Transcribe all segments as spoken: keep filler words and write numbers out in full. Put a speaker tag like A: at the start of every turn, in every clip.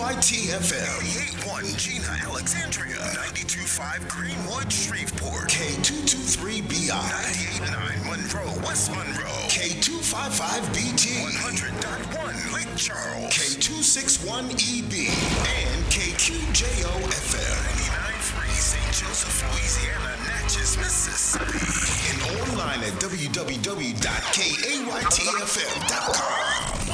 A: Y T F M. eighty-eight point one Gina, Alexandria. ninety-two point five Greenwood, Shreveport. K two two three B I. ninety-eight point nine Monroe, West Monroe. K two five five B T. one hundred point one Lake Charles. K two six one E B. And K Q J O F M. ninety-nine point three Saint Joseph, Louisiana, Natchez, Mississippi. And online at w w w dot k a y t f m dot com.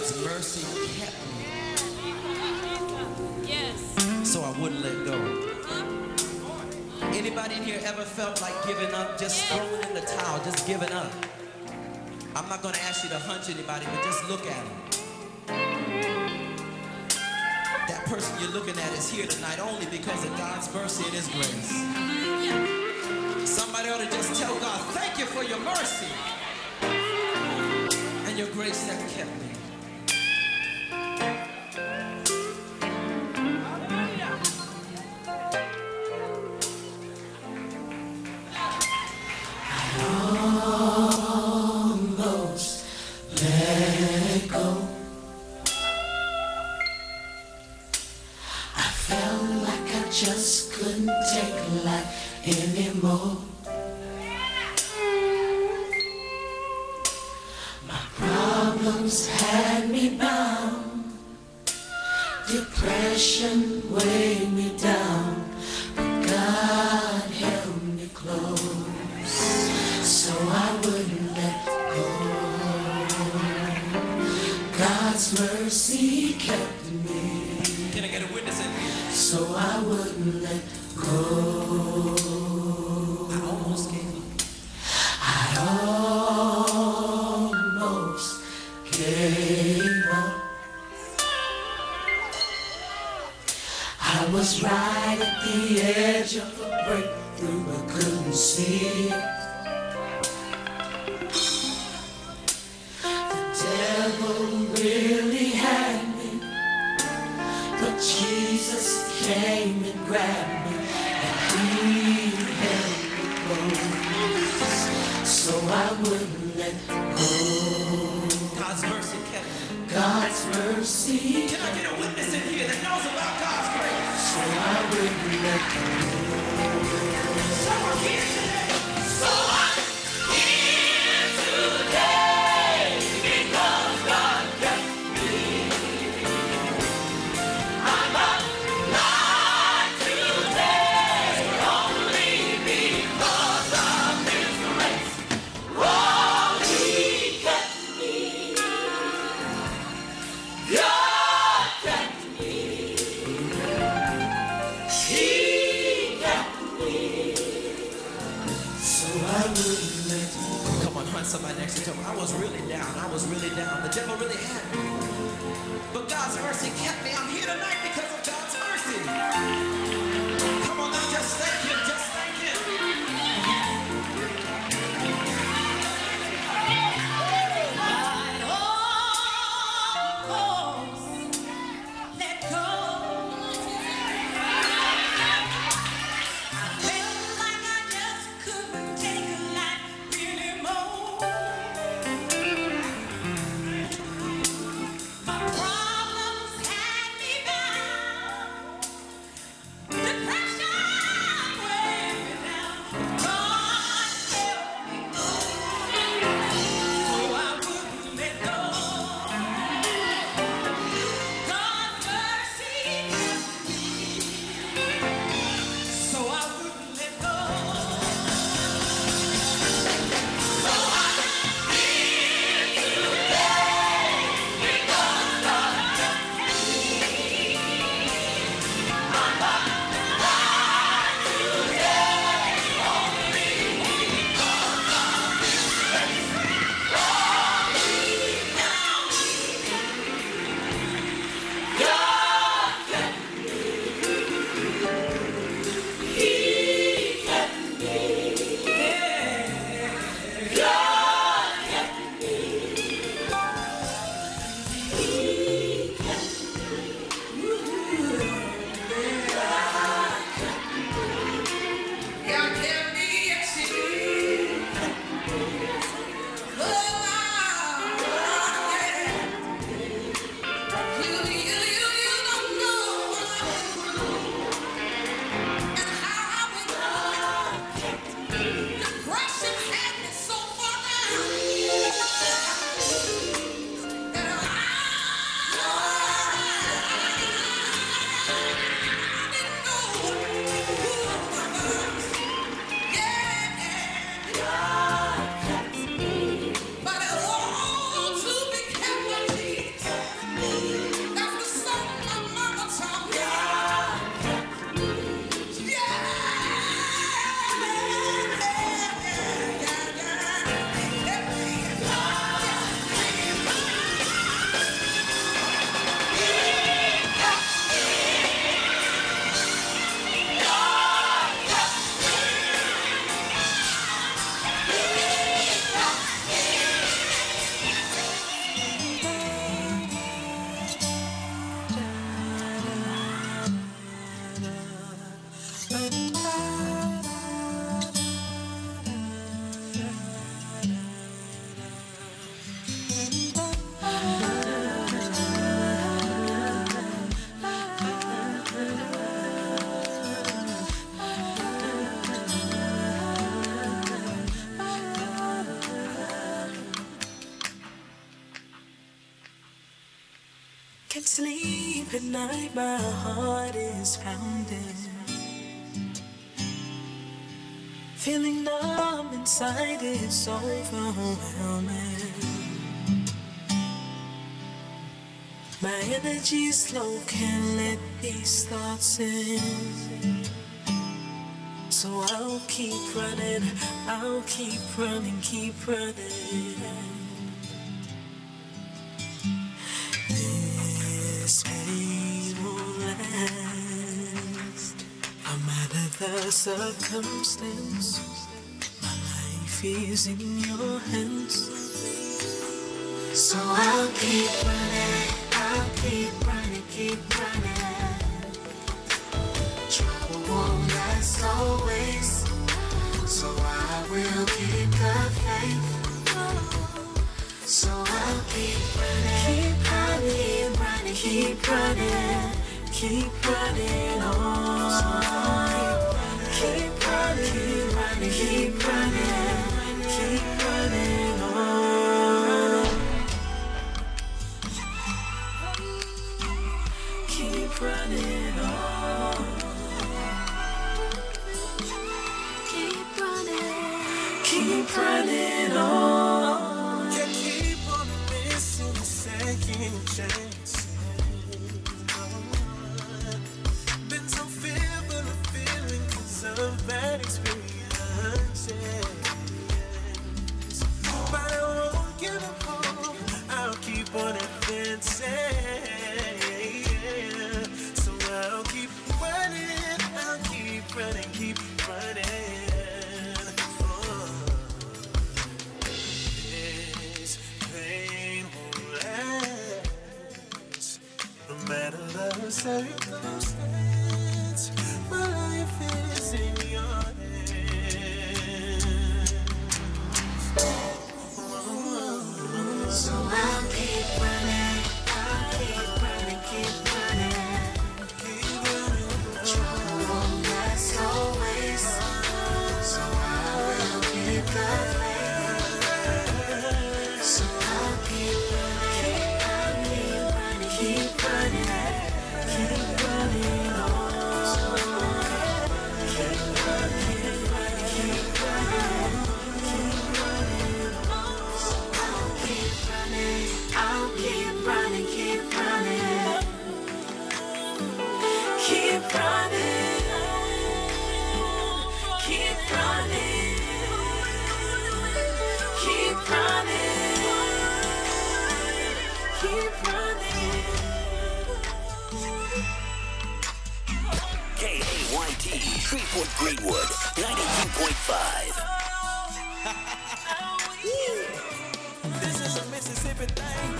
B: God's mercy kept me.
C: Yes.
B: So I wouldn't let go. Anybody in here ever felt like giving up, just throwing in the towel, just giving up? I'm not going to ask you to hunch anybody, but just look at them. That person you're looking at is here tonight only because of God's mercy and His grace. Somebody ought to just tell God, thank you for your mercy and your grace that kept me.
D: Almost let go. I felt like I just couldn't take life anymore. My problems had me bound. Depression weighed me down, but God held me close. So I wouldn't let go. God's mercy kept me.
B: Can I get a witness in here?
D: So I wouldn't let go.
B: I almost gave up.
D: I almost gave up. I was right at the edge of a breakthrough, but couldn't see it. Really had me, but Jesus came and grabbed me, and He held me close, so I wouldn't let go.
B: God's mercy kept me.
D: God's mercy.
B: Can I get a witness in here that knows about God's grace?
D: So I wouldn't let go.
B: So I'm here today.
D: So I'm here today because God kept me. I'm alive today only because of His grace. Oh, He kept me. God kept me. He kept me. So I wouldn't let go.
B: Come on, hunt somebody next to you. I was really down. I was really down. The devil really had me. But God's mercy kept me. I'm here tonight because of God's mercy. Come on now, just thank Him. Just thank Him.
D: Tonight my heart is pounding, feeling numb inside, it's overwhelming. My energy's low, can't let these thoughts in. So I'll keep running, I'll keep running, keep running. This pain won't last. No matter the circumstance, my life is in your hands. So I'll keep running, I'll keep running, keep running. Trouble won't last always, so I will keep the faith. So I'll keep running, keep running, keep running, keep running on. Keep running, keep running, keep running, keep running on. Keep running on. Keep running, keep running on. Can't keep on missing second chances. Been so fearful of feeling 'cause of bad experiences. But I won't give up hope, I'll keep on advancing. So I'll keep running, I'll keep running, keep running. Oh. This pain won't last. No matter the circumstance, my life is in your hands. So I'll keep running, I'll keep running, keep running. Keep running. Trouble won't last always, so I will keep the faith. So I'll keep running, keep running, keep running on. Keep running, keep running, keep running, keep running on. So I'll keep running, I'll keep running, keep running. Keep running, keep running, keep running, keep running.
C: K A Y T, Shreveport Greenwood, ninety-two point five.
D: This is a Mississippi thing.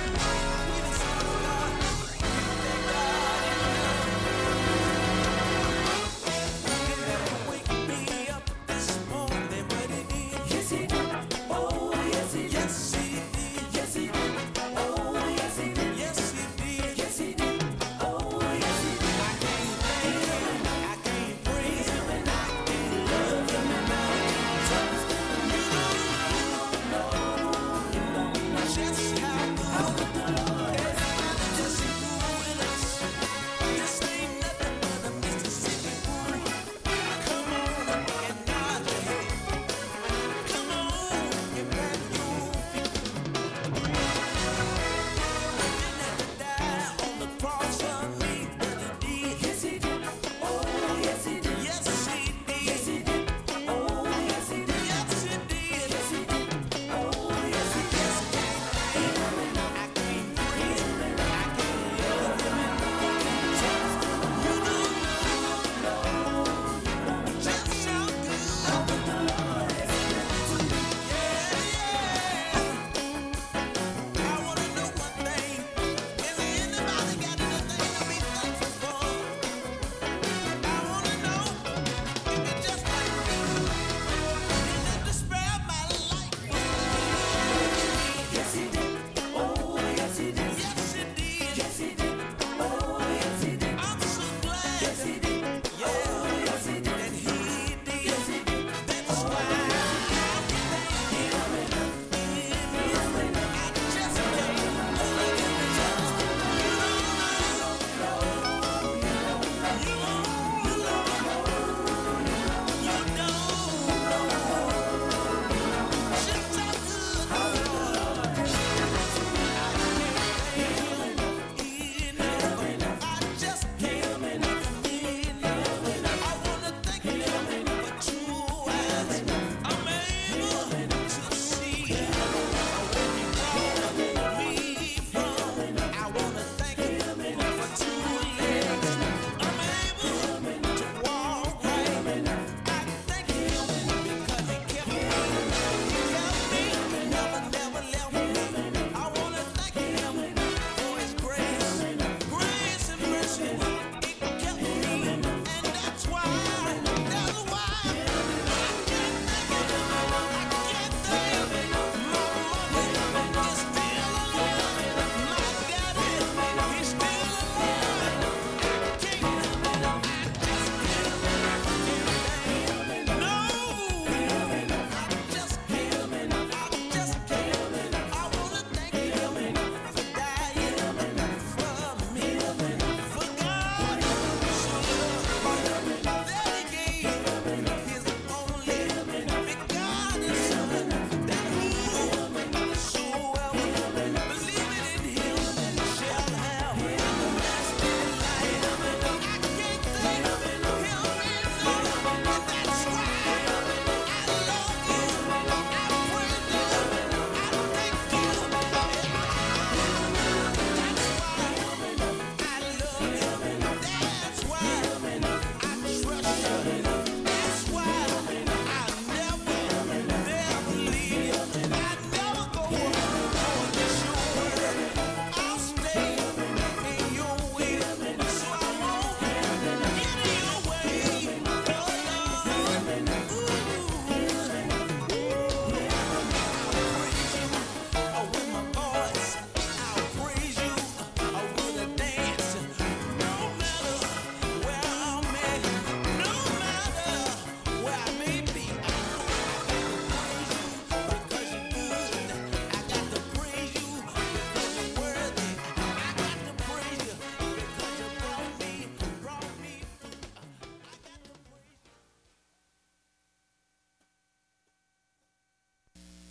D: Wake me up this morning, but it is. Yes, he did. Oh, yes, he did. Yes, he did. Yes, he did. Oh, yes, he did. Yes, he did. Yes, he did. Oh, yes, he did. I can't thank him, I can't praise him, and I can't love him enough. You don't know, you don't know just how good.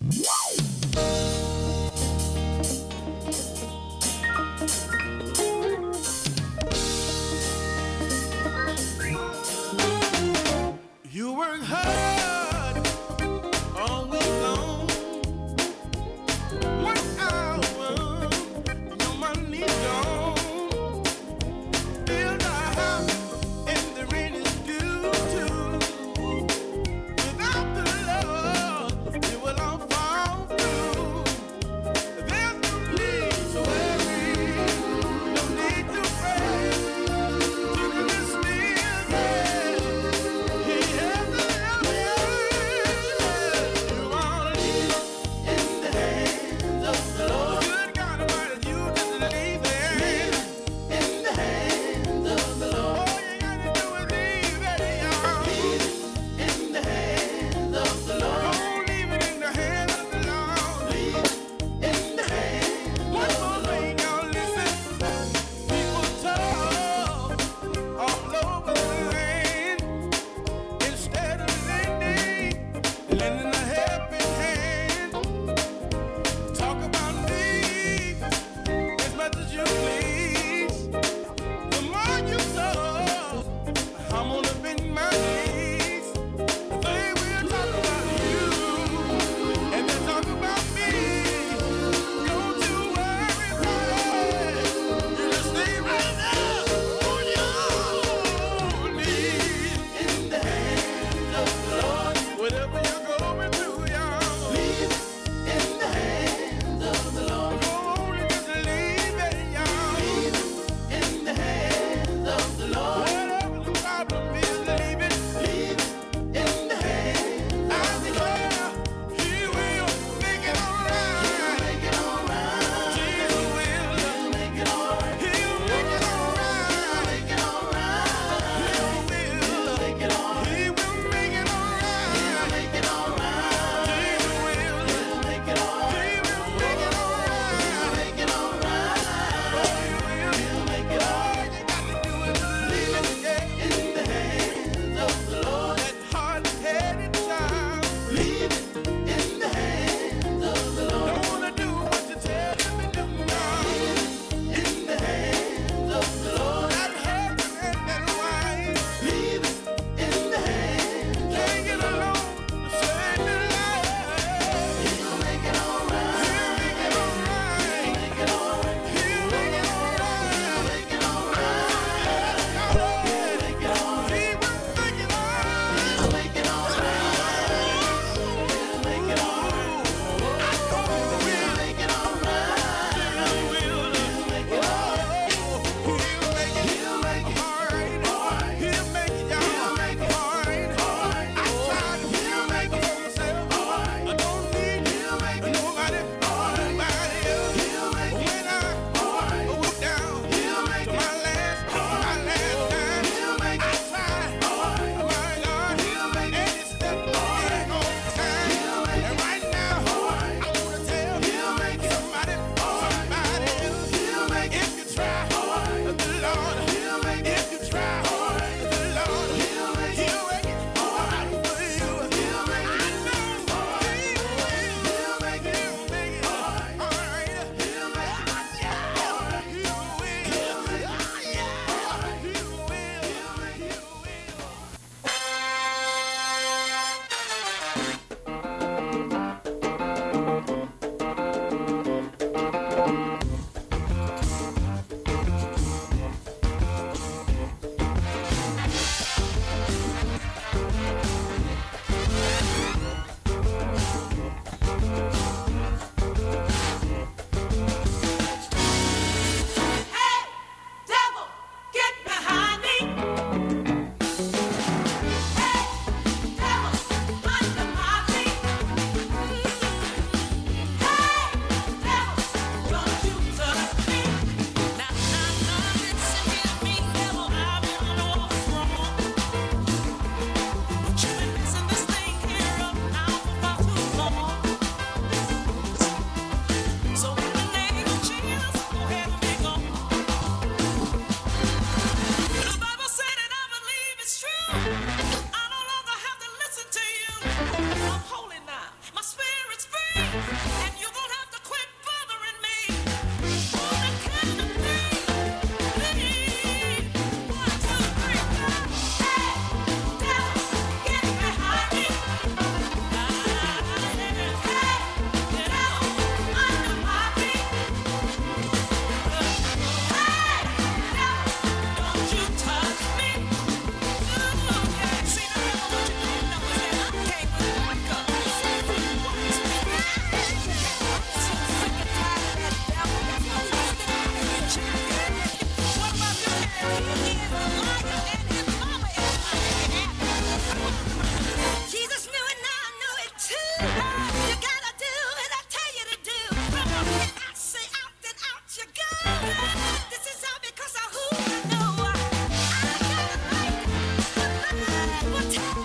E: You were hurt.